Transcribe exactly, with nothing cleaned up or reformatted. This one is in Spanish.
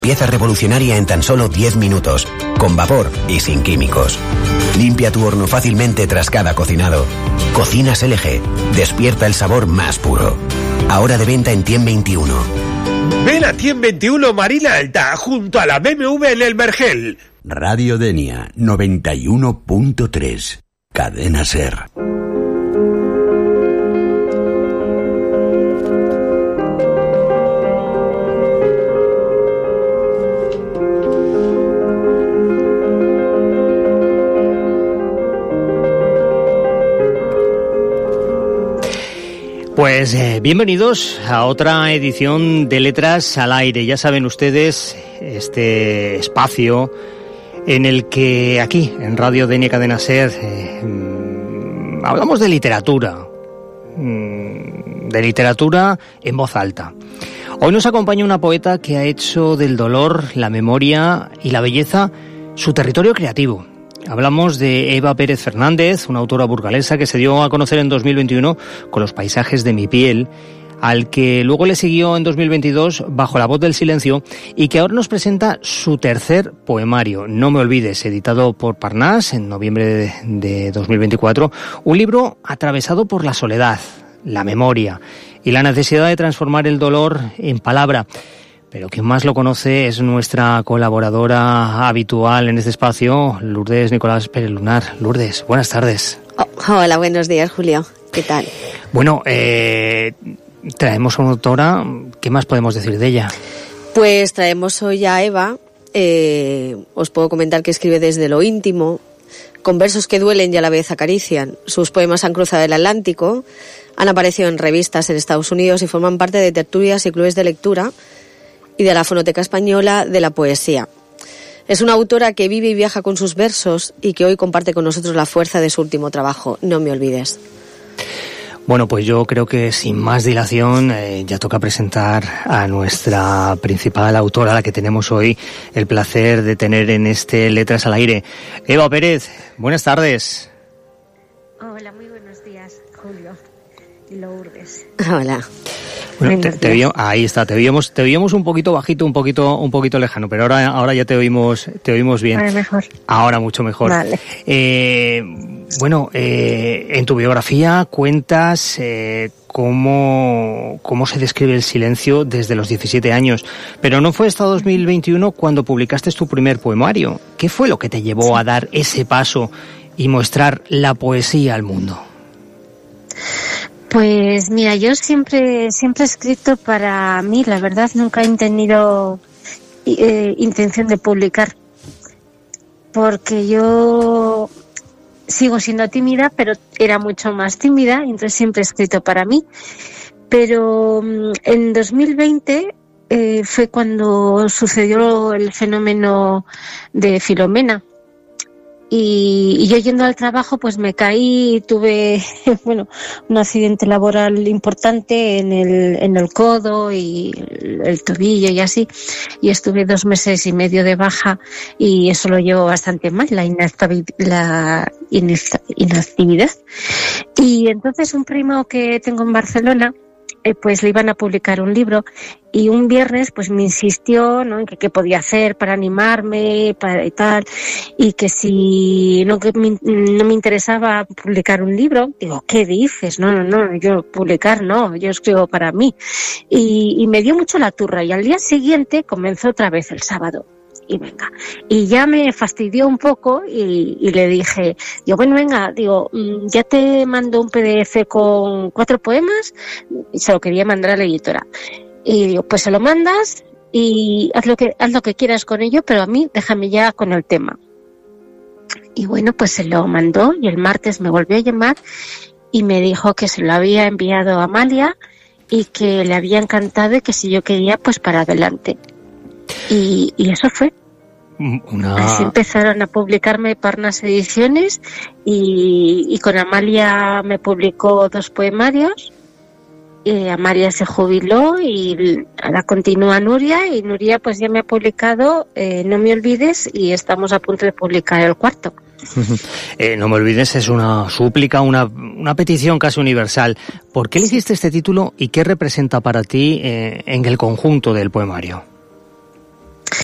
Pieza revolucionaria en tan solo diez minutos, con vapor y sin químicos. Limpia tu horno fácilmente tras cada cocinado. Cocinas L G. Despierta el sabor más puro. Ahora de venta en Tien veintiuno. Ven a Tien veintiuno Marina Alta, junto a la B M W en el Vergel. Radio Denia, noventa y uno punto tres. Cadena SER. Pues eh, bienvenidos a otra edición de Letras al Aire. Ya saben ustedes, este espacio en el que aquí, en Radio Denia Cadena SER, eh, mmm, hablamos de literatura, mmm, de literatura en voz alta. Hoy nos acompaña una poeta que ha hecho del dolor, la memoria y la belleza su territorio creativo. Hablamos de Eva Pérez Fernández, una autora burgalesa que se dio a conocer en dos mil veintiuno con Los paisajes de mi piel, al que luego le siguió en dos mil veintidós Bajo la voz del silencio, y que ahora nos presenta su tercer poemario, No me olvides, editado por Parnás en noviembre de dos mil veinticuatro, un libro atravesado por la soledad, la memoria y la necesidad de transformar el dolor en palabra. Pero quien más lo conoce es nuestra colaboradora habitual en este espacio, Lourdes Nicolás Pérez Lunar. Lourdes, buenas tardes. Oh, hola, buenos días, Julio. ¿Qué tal? Bueno, eh, traemos a una autora. ¿Qué más podemos decir de ella? Pues traemos hoy a Eva. Eh, os puedo comentar que escribe desde lo íntimo, con versos que duelen y a la vez acarician. Sus poemas han cruzado el Atlántico, han aparecido en revistas en Estados Unidos y forman parte de tertulias y clubes de lectura y de la Fonoteca Española de la Poesía. Es una autora que vive y viaja con sus versos y que hoy comparte con nosotros la fuerza de su último trabajo, No me olvides. Bueno, pues yo creo que sin más dilación eh, ya toca presentar a nuestra principal autora, la que tenemos hoy el placer de tener en este Letras al Aire. Eva Pérez, buenas tardes. Hola, muy buenos días, Julio y Lourdes. Hola. Bueno, te, te veíamos, ahí está, te veíamos, te veíamos un poquito bajito, un poquito, un poquito lejano, pero ahora, ahora ya te oímos, te oímos bien. Ahora mejor. Ahora mucho mejor. Vale. Eh, bueno, eh, en tu biografía cuentas eh, cómo, cómo se describe el silencio desde los diecisiete años, pero no fue hasta dos mil veintiuno cuando publicaste tu primer poemario. ¿Qué fue lo que te llevó sí. a dar ese paso y mostrar la poesía al mundo? Pues mira, yo siempre siempre he escrito para mí, la verdad nunca he tenido eh, intención de publicar, porque yo sigo siendo tímida, pero era mucho más tímida, entonces siempre he escrito para mí. Pero en dos mil veinte eh, fue cuando sucedió el fenómeno de Filomena. Y, y yo yendo al trabajo pues me caí y tuve bueno un accidente laboral importante en el en el codo y el, el tobillo y así, y estuve dos meses y medio de baja y eso lo llevo bastante mal, la inactividad, la inactividad. Y entonces un primo que tengo en Barcelona Eh, pues le iban a publicar un libro y un viernes pues me insistió, ¿no?, en que qué podía hacer para animarme para y tal, y que si no, que me, no me interesaba publicar un libro. Digo, ¿qué dices? No, no, no, yo publicar no, yo escribo para mí. Y, y me dio mucho la turra y al día siguiente comenzó otra vez el sábado. Y venga, y ya me fastidió un poco y, y le dije, yo bueno, venga, digo, ya te mando un P D F con cuatro poemas, y se lo quería mandar a la editora. Y digo, pues se lo mandas y haz lo que, haz lo que quieras con ello, pero a mí déjame ya con el tema. Y bueno, pues se lo mandó y el martes me volvió a llamar y me dijo que se lo había enviado a Amalia y que le había encantado y que si yo quería, pues para adelante. Y, y eso fue. Una... Así empezaron a publicarme Parnas Ediciones y, y con Amalia me publicó dos poemarios. Y Amalia se jubiló y ahora continúa Nuria, y Nuria pues ya me ha publicado eh, No me olvides y estamos a punto de publicar el cuarto. Eh, no me olvides, es una súplica, una, una petición casi universal. ¿Por qué elegiste este título y qué representa para ti eh, en el conjunto del poemario?